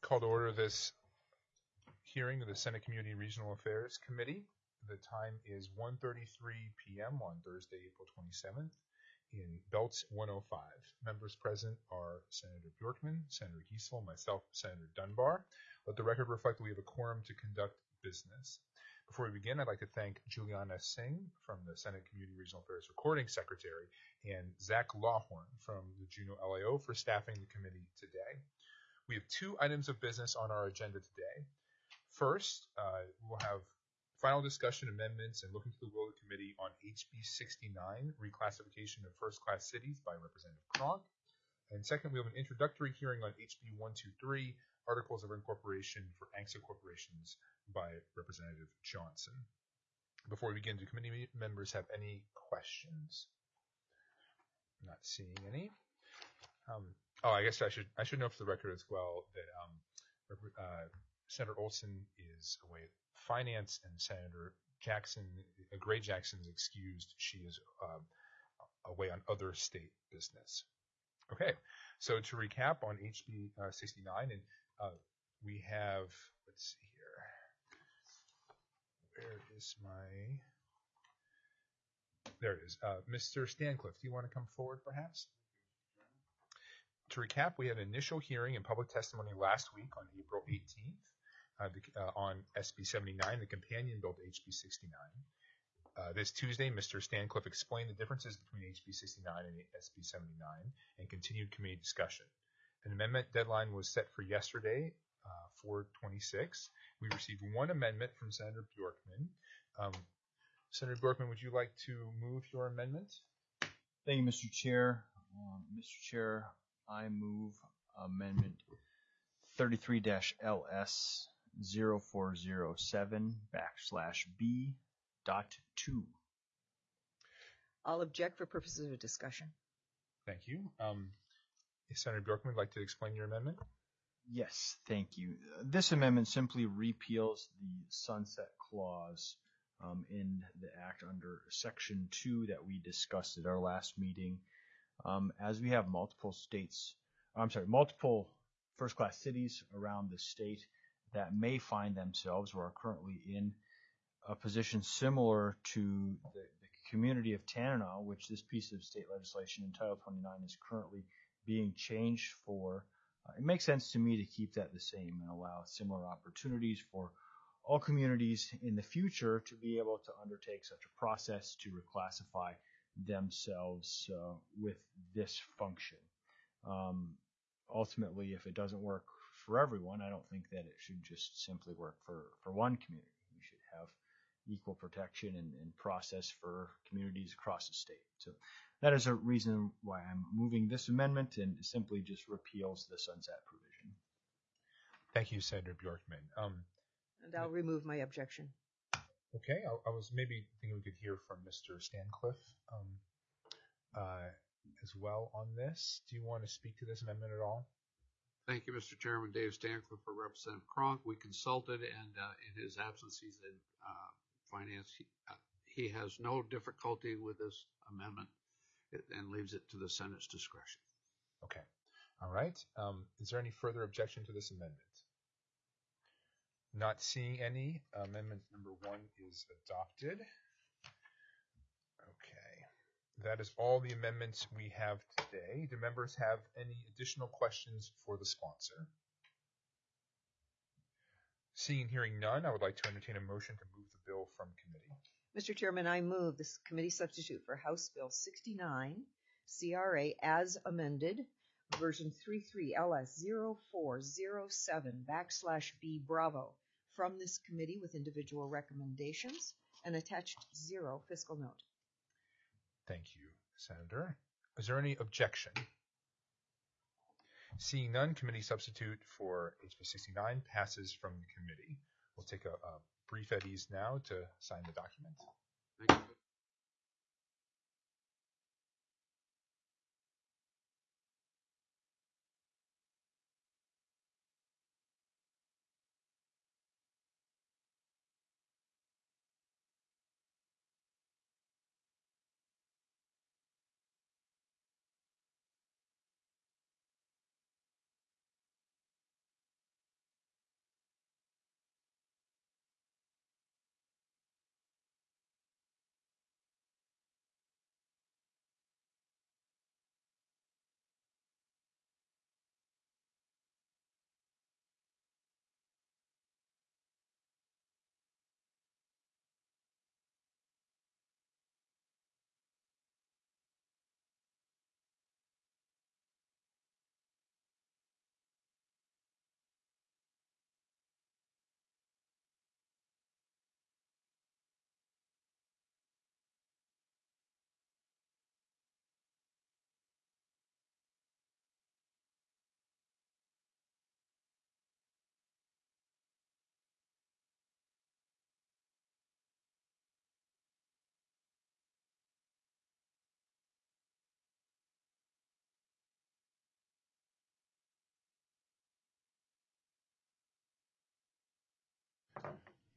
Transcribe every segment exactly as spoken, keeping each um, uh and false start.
Call to order this hearing of the Senate Community and Regional Affairs Committee. The time is one thirty-three p m on Thursday, April twenty-seventh in Belts one oh five. Members present are Senator Bjorkman, Senator Giesel, myself, Senator Dunbar. Let the record reflect that we have a quorum to conduct business. Before we begin, I'd like to thank Juliana Singh from the Senate Community and Regional Affairs Recording Secretary and Zach Lawhorn from the Juneau L A O for staffing the committee today. We have two items of business on our agenda today. First, uh, we'll have final discussion amendments and looking to the will of the committee on H B sixty-nine, reclassification of first-class cities by Representative Cronk. And second, we have an introductory hearing on H B one twenty-three, Articles of Incorporation for A N C S A corporations by Representative Johnson. Before we begin, do committee members have any questions? Not seeing any. Um, oh, I guess I should I should know for the record as well that um, uh, Senator Olson is away at finance, and Senator Jackson, uh, Gray Jackson, is excused. She is uh, away on other state business. Okay, so to recap on H B uh, sixty-nine, and uh, we have, let's see here. Where is my? There it is. Uh, Mister Stancliffe, do you want to come forward, perhaps? To recap, we had an initial hearing and public testimony last week on April eighteenth uh, the, uh, on S B seventy-nine, the companion bill to H B sixty-nine. Uh, this Tuesday, Mister Stancliffe explained the differences between H B sixty-nine and S B seventy-nine and continued committee discussion. An amendment deadline was set for yesterday, uh, four twenty-six. We received one amendment from Senator Bjorkman. Um, Senator Bjorkman, would you like to move your amendment? Thank you, Mister Chair. Um, Mister Chair, I move amendment thirty-three L S zero four zero seven backslash B dot two. I'll object for purposes of discussion. Thank you. Um, Senator Bjorkman would like to explain your amendment? Yes, thank you. This amendment simply repeals the sunset clause um, in the Act under Section two that we discussed at our last meeting. Um, as we have multiple states, I'm sorry, multiple first-class cities around the state that may find themselves or are currently in a position similar to the, the community of Tanana, which this piece of state legislation in Title twenty-nine is currently being changed for. Uh, it makes sense to me to keep that the same and allow similar opportunities for all communities in the future to be able to undertake such a process to reclassify themselves uh, with this function. Um, ultimately, if it doesn't work for everyone, I don't think that it should just simply work for, for one community. We should have equal protection and, and process for communities across the state. So that is a reason why I'm moving this amendment, and simply just repeals the sunset provision. Thank you, Senator Bjorkman. Um, And I'll remove my objection. Okay, I, I was maybe thinking we could hear from Mister Stancliffe um, uh, as well on this. Do you want to speak to this amendment at all? Thank you, Mister Chairman. Dave Stancliffe for Representative Cronk. We consulted, and uh, in his absence, he's in uh, finance. He, uh, he has no difficulty with this amendment and leaves it to the Senate's discretion. Okay. All right. Um, is there any further objection to this amendment? Not seeing any. Amendment number one is adopted. Okay. That is all the amendments we have today. Do members have any additional questions for the sponsor? Seeing and hearing none, I would like to entertain a motion to move the bill from committee. Mister Chairman, I move this committee substitute for House Bill sixty-nine, C R A as amended, version thirty-three L S zero four zero seven backslash B Bravo, from this committee with individual recommendations and attached zero fiscal note. Thank you, Senator. Is there any objection? Seeing none, committee substitute for H B sixty-nine passes from the committee. We'll take a, a brief at ease now to sign the document. Thank you.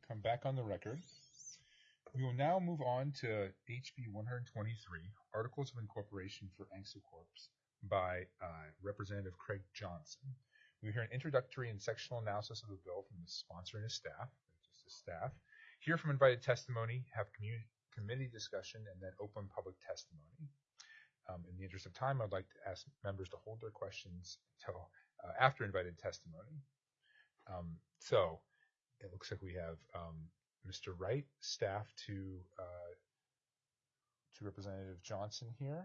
come back on the record. We will now move on to H B one twenty-three, Articles of Incorporation for ANCSA Corp by uh, Representative Craig Johnson. We hear an introductory and sectional analysis of the bill from the sponsor and his staff, just his staff, hear from invited testimony, have community, committee discussion, and then open public testimony. Um, in the interest of time, I'd like to ask members to hold their questions until uh, after invited testimony. Um, so it looks like we have um, Mister Wright, staff to uh, to Representative Johnson here.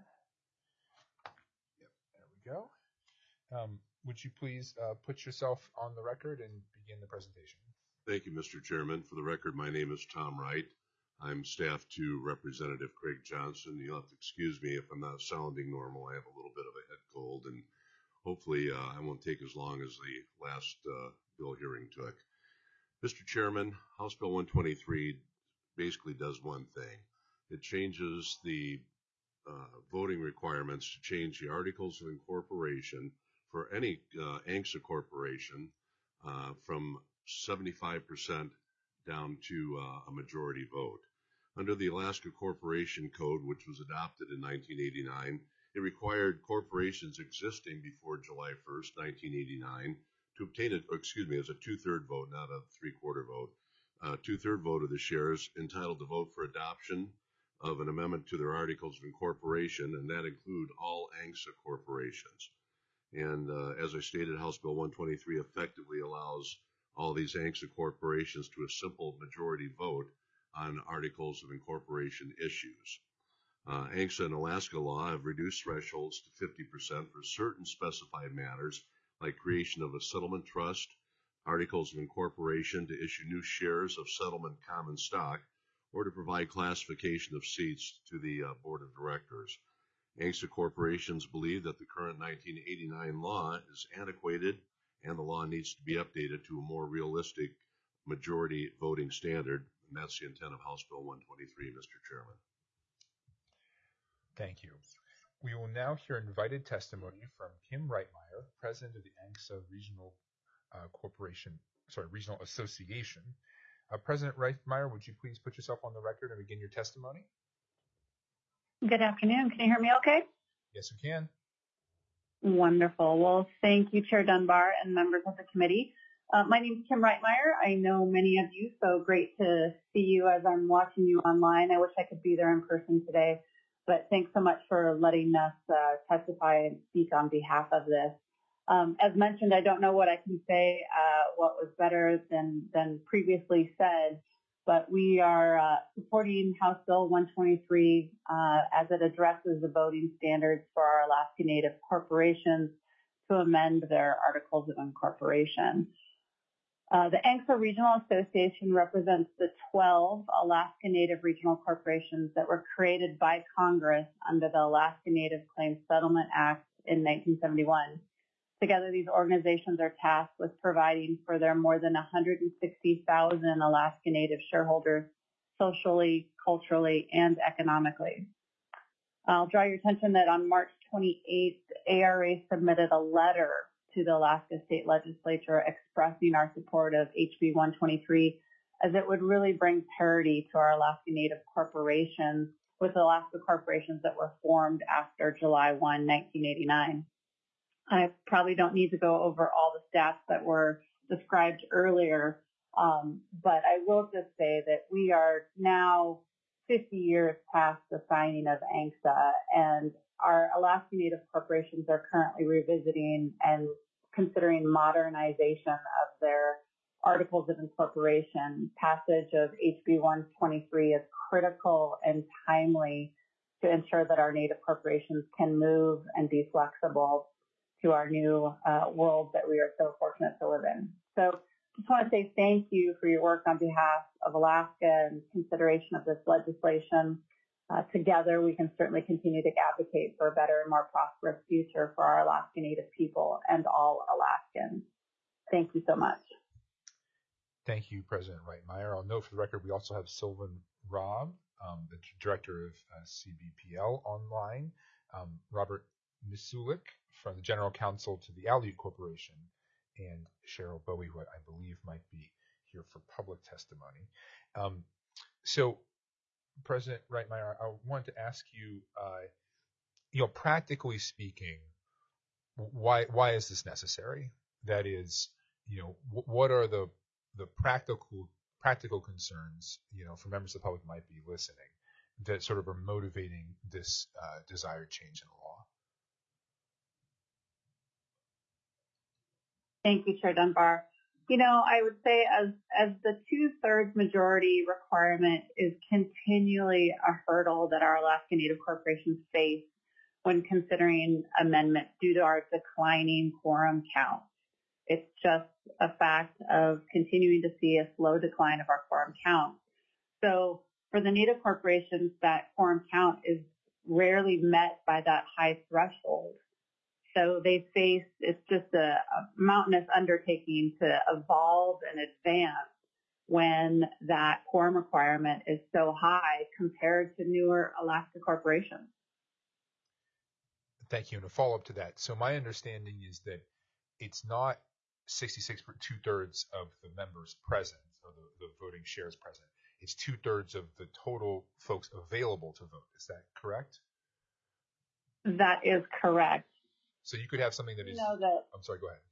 Yep, there we go. Um, would you please uh, put yourself on the record and begin the presentation? Thank you, Mister Chairman. For the record, my name is Tom Wright. I'm staff to Representative Craig Johnson. You'll have to excuse me if I'm not sounding normal. I have a little bit of a head cold, and hopefully uh, I won't take as long as the last uh, bill hearing took. Mister Chairman, House Bill one twenty-three basically does one thing. It changes the uh, voting requirements to change the Articles of Incorporation for any uh, ANCSA corporation uh, from seventy-five percent down to uh, a majority vote. Under the Alaska Corporation Code, which was adopted in nineteen eighty-nine, it required corporations existing before July first, nineteen eighty-nine, to obtain it, excuse me, as a two-third vote, not a three-quarter vote, uh, two-third vote of the shares entitled to vote for adoption of an amendment to their Articles of Incorporation, and that include all ANCSA corporations. And uh, as I stated, House Bill one twenty-three effectively allows all these ANCSA corporations to a simple majority vote on Articles of Incorporation issues. Uh, ANCSA and Alaska law have reduced thresholds to fifty percent for certain specified matters, like creation of a settlement trust, Articles of Incorporation to issue new shares of settlement common stock, or to provide classification of seats to the uh, board of directors. ANCSA corporations believe that the current nineteen eighty-nine law is antiquated and the law needs to be updated to a more realistic majority voting standard, and that's the intent of House Bill one twenty-three, Mister Chairman. Thank you. We will now hear invited testimony from Kim Reitmeyer, President of the ANCSA Regional uh, Corporation, sorry, Regional Association. Uh, President Reitmeyer, would you please put yourself on the record and begin your testimony? Good afternoon. Can you hear me okay? Yes, we can. Wonderful. Well, thank you, Chair Dunbar and members of the committee. Uh, my name is Kim Reitmeyer. I know many of you, so great to see you as I'm watching you online. I wish I could be there in person today, but thanks so much for letting us uh, testify and speak on behalf of this. Um, as mentioned, I don't know what I can say, uh, what was better than, than previously said, but we are uh, supporting House Bill one twenty-three uh, as it addresses the voting standards for our Alaska Native corporations to amend their Articles of Incorporation. Uh, the ANCSA Regional Association represents the twelve Alaska Native regional corporations that were created by Congress under the Alaska Native Claims Settlement Act in nineteen seventy-one. Together, these organizations are tasked with providing for their more than one hundred sixty thousand Alaska Native shareholders socially, culturally, and economically. I'll draw your attention that on March twenty-eighth, A R A submitted a letter to the Alaska State Legislature expressing our support of H B one twenty-three, as it would really bring parity to our Alaska Native corporations with Alaska corporations that were formed after July first, nineteen eighty-nine. I probably don't need to go over all the stats that were described earlier, um, but I will just say that we are now fifty years past the signing of ANCSA, and our Alaska Native corporations are currently revisiting and considering modernization of their Articles of Incorporation. Passage of H B one twenty-three is critical and timely to ensure that our Native corporations can move and be flexible to our new uh, world that we are so fortunate to live in. So just want to say thank you for your work on behalf of Alaska and consideration of this legislation. Uh, together, we can certainly continue to advocate for a better and more prosperous future for our Alaska Native people and all Alaskans. Thank you so much. Thank you, President Reitmeyer. I'll note for the record, we also have Sylvan Robb, um, the Director of uh, C B P L online, um, Robert Misulik from the General Counsel to the Aleut Corporation, and Cheryl Bowie, who I believe might be here for public testimony. Um, so, President Reitmeyer, I wanted to ask you, uh, you know, practically speaking, why why is this necessary? That is, you know, w- what are the the practical practical concerns, you know, for members of the public might be listening, that sort of are motivating this uh, desired change in the law? Thank you, Chair Dunbar. You know, I would say as as the two-thirds majority requirement is continually a hurdle that our Alaska Native corporations face when considering amendments due to our declining quorum count. It's just a fact of continuing to see a slow decline of our quorum count. So for the Native corporations, that quorum count is rarely met by that high threshold. So they face, it's just a, a mountainous undertaking to evolve and advance when that quorum requirement is so high compared to newer Alaska corporations. Thank you. And a follow-up to that. So my understanding is that it's not sixty-six per two-thirds of the members present, or the, the voting shares present. It's two-thirds of the total folks available to vote. Is that correct? That is correct. So you could have something that is, know that, I'm sorry, go ahead.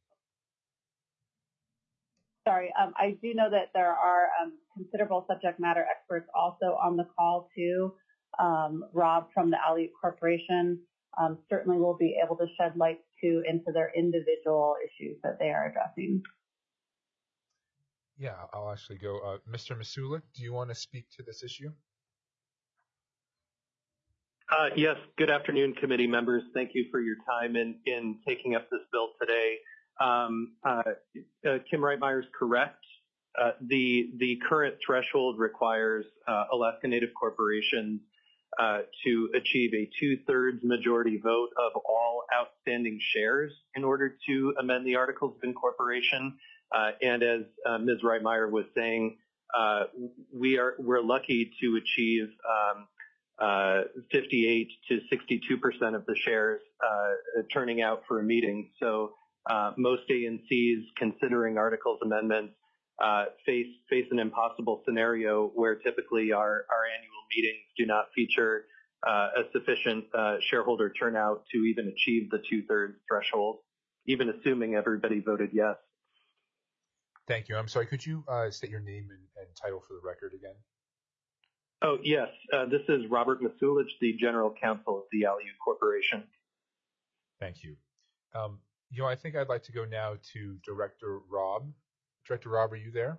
Sorry, um, I do know that there are um, considerable subject matter experts also on the call too. Um, Rob from the Aleut Corporation um, certainly will be able to shed light too into their individual issues that they are addressing. Yeah, I'll actually go. Uh, Mister Masulik, do you want to speak to this issue? Uh, yes, good afternoon, committee members. Thank you for your time in, in taking up this bill today. Um, uh, uh, Kim Reitmeyer is correct. Uh, the, the current threshold requires uh, Alaska Native corporations uh, to achieve a two-thirds majority vote of all outstanding shares in order to amend the Articles of Incorporation. Uh, and as uh, Miz Reitmeyer was saying, uh, we are we're lucky to achieve um, Uh, fifty-eight to sixty-two percent of the shares uh, turning out for a meeting. So uh, most A N Cs considering articles amendments uh, face face an impossible scenario where typically our, our annual meetings do not feature uh, a sufficient uh, shareholder turnout to even achieve the two-thirds threshold, even assuming everybody voted yes. Thank you. I'm sorry, could you uh, state your name and, and title for the record again? Oh, yes. Uh, this is Robert Masulich, the General Counsel of the Aleut Corporation. Thank you. Um, you know, I think I'd like to go now to Director Rob. Director Rob, are you there?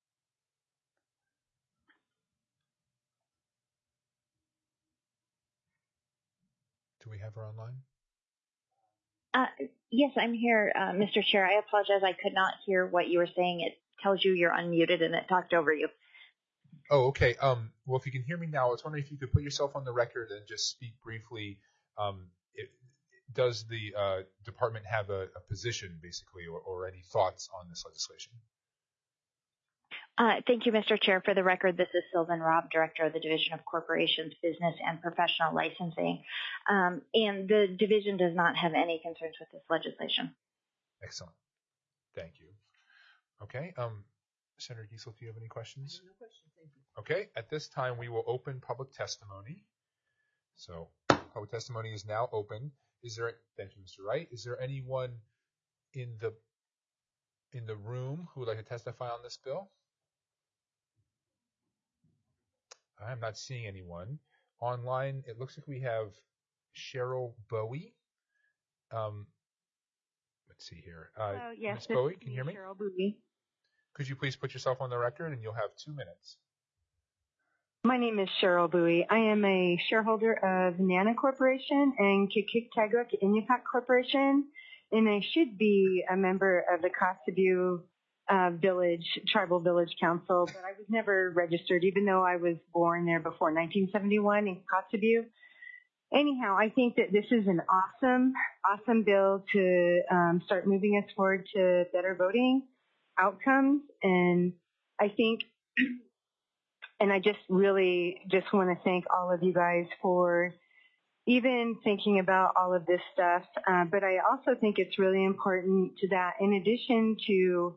Do we have her online? Uh, yes, I'm here, uh, Mister Chair. I apologize. I could not hear what you were saying. It tells you you're unmuted and it talked over you. Oh, okay. Um, well, if you can hear me now, I was wondering if you could put yourself on the record and just speak briefly. Um, it, does the uh, department have a, a position, basically, or, or any thoughts on this legislation? Uh, thank you, Mister Chair. For the record, this is Sylvan Robb, Director of the Division of Corporations, Business, and Professional Licensing. Um, and the division does not have any concerns with this legislation. Excellent. Thank you. Okay. Um, Senator Giesel, do you have any questions? No questions, thank you. Okay, at this time we will open public testimony. So public testimony is now open. Is there, thank you, Mister Wright. Is there anyone in the in the room who would like to testify on this bill? I'm not seeing anyone. Online, it looks like we have Cheryl Bowie. Um, let's see here. Uh, Hello, yes, Miz Bowie, can you hear me? Cheryl Bowie. Could you please put yourself on the record, and you'll have two minutes. My name is Cheryl Bowie. I am a shareholder of Nana Corporation and Kikiktaguak Inupiaq Corporation, and I should be a member of the Kotzebue uh, Village, Tribal Village Council, but I was never registered, even though I was born there before nineteen seventy-one in Kotzebue. Anyhow, I think that this is an awesome, awesome bill to um, start moving us forward to better voting outcomes, and I think, and I just really just want to thank all of you guys for even thinking about all of this stuff, uh, but I also think it's really important to that in addition to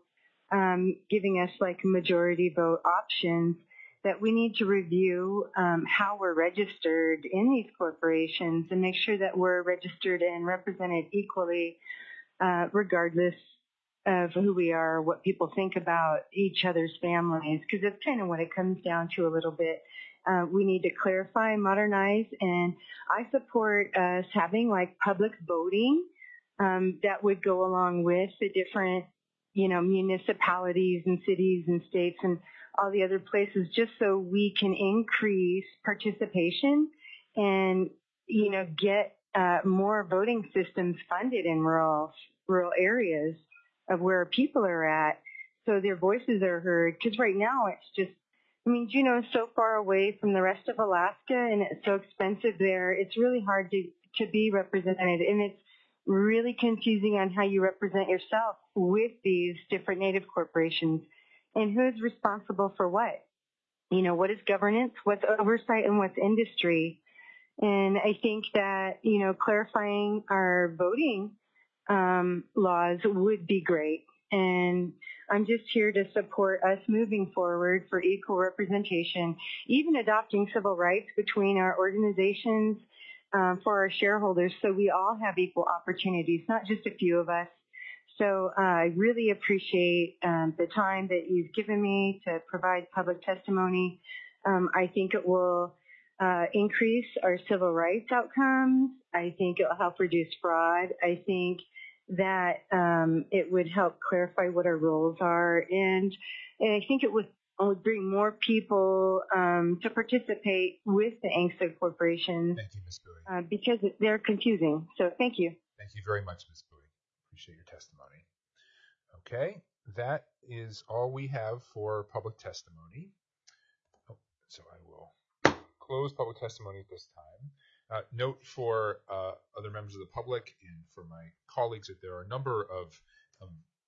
um, giving us like majority vote options, that we need to review um, how we're registered in these corporations and make sure that we're registered and represented equally, uh, regardless of who we are, what people think about each other's families, because that's kind of what it comes down to a little bit. Uh, we need to clarify, modernize, and I support us having like public voting um, that would go along with the different, you know, municipalities and cities and states and all the other places, just so we can increase participation and, you know, get uh, more voting systems funded in rural rural areas of where people are at, so their voices are heard. Because right now it's just, I mean, Juneau is so far away from the rest of Alaska, and it's so expensive there. It's really hard to to be represented, and it's really confusing on how you represent yourself with these different Native corporations, and who's responsible for what. You know, what is governance, what's oversight, and what's industry. And I think that, you know, clarifying our voting um, laws would be great. And I'm just here to support us moving forward for equal representation, even adopting civil rights between our organizations um, for our shareholders, so we all have equal opportunities, not just a few of us. So uh, I really appreciate um, the time that you've given me to provide public testimony. Um, I think it will uh, increase our civil rights outcomes. I think it will help reduce fraud. I think that um, it would help clarify what our roles are. And, and I think it would, would bring more people um, to participate with the A N C S G corporations. Thank you, Miz Bowie. Uh, because they're confusing. So thank you. Thank you very much, Miz Bowie. Appreciate your testimony. Okay, that is all we have for public testimony. Oh, so I will close public testimony at this time. Uh, note for uh, other members of the public and for my colleagues that there are a number of um,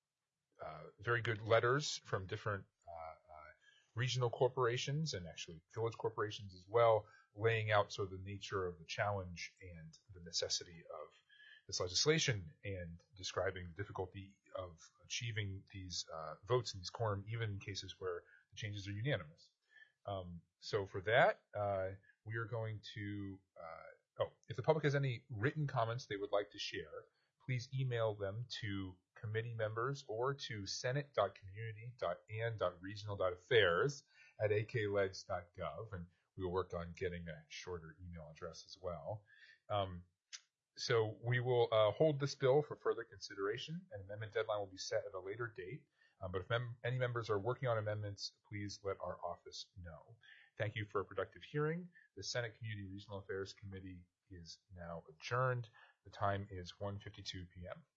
uh, very good letters from different uh, uh, regional corporations and actually village corporations as well, laying out sort of the nature of the challenge and the necessity of this legislation and describing the difficulty of achieving these uh, votes in these quorum, even in cases where the changes are unanimous. Um, so for that, uh, we are going to, uh, oh, if the public has any written comments they would like to share, please email them to committee members or to senate dot community dot an dot regional dot affairs at a k legs dot gov, and we will work on getting a shorter email address as well. Um, So we will uh, hold this bill for further consideration. An amendment deadline will be set at a later date. Um, but if mem- any members are working on amendments, please let our office know. Thank you for a productive hearing. The Senate Community Regional Affairs Committee is now adjourned. The time is one fifty-two p m